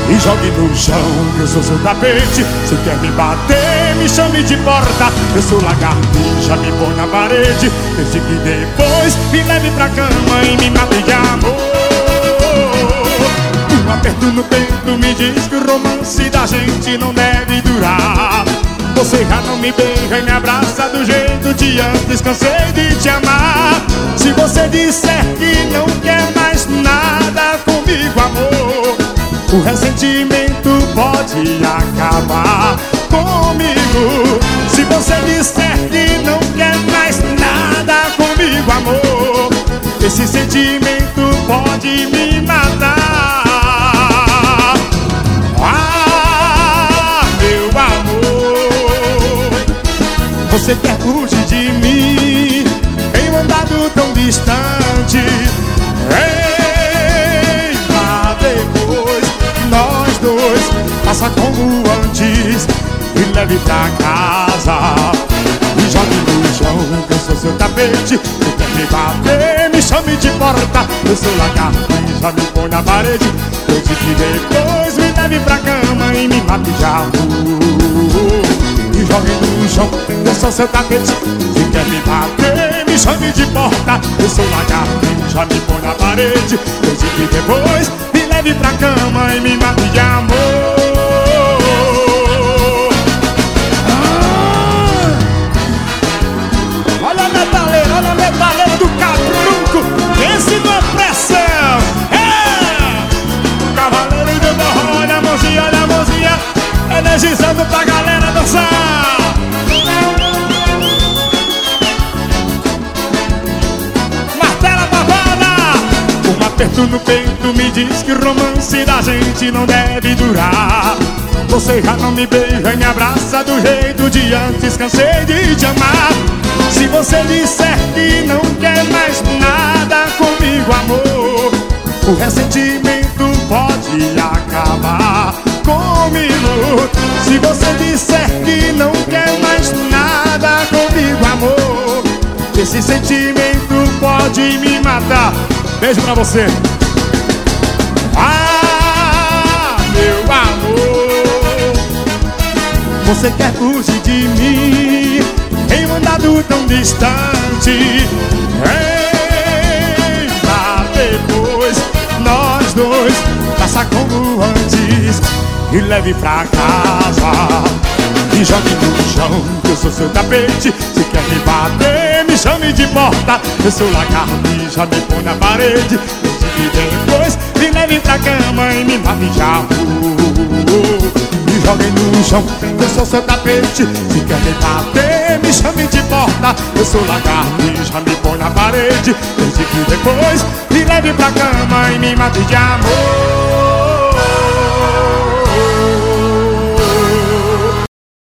e jogue no chão, que eu sou seu tapete. Se quer me bater, me chame de porta. Eu sou lagartixa, me põe na parede. Desde que depois me leve pra cama e me mate de amor. Um aperto no peito me diz que o romance da gente não deve durar. Você já não me beija e me abraça do jeito de antes, cansei de te amar. Se você disser que não quer mais nada comigo, amor, o ressentimento pode acabar comigo. Se você disser que não quer mais nada comigo, amor, esse sentimento pode me matar. Ah, meu amor, você quer fugir de mim em um andado tão distante. Ei, lá depois nós dois faça como antes e leve pra casa e jogue no chão, que eu sou seu tapete. Se quer me bater, me chame de porta. Eu sou lagartixa, me põe na parede. Desde que depois me leve pra cama e me mate de amor. E jogue no chão, eu sou seu tapete. Se quer me bater, me chame de porta. Eu sou lagartixa, me põe na parede. Desde que depois me leve pra cama e me mate de amor. Olha a metaleira do Cabrunco. Esse não é pressão, é cavaleiro de barro. Olha a mãozinha, energizando pra galera dançar. Martela babada. Um aperto no peito me diz que o romance da gente não deve durar. Você já não me beija e me abraça do jeito de antes, cansei de te amar. Se você disser que não quer mais nada comigo, amor, o ressentimento pode acabar comigo. Se você disser que não quer mais nada comigo, amor, esse sentimento pode me matar. Beijo pra você. Ah, meu amor, você quer fugir de mim em um andado tão distante. Ei, lá depois nós dois faça como antes e leve pra casa e jogue no chão, que eu sou seu tapete. Se quer me bater, me chame de porta. Eu sou lagartixa, me põe na parede. E depois me leve pra cama e me mate de amor. Me jogue no chão, eu sou seu tapete. Se quer me bater, me chame de porta. Eu sou lagartixa, me põe na parede. Desde que depois me leve pra cama e me mate de amor.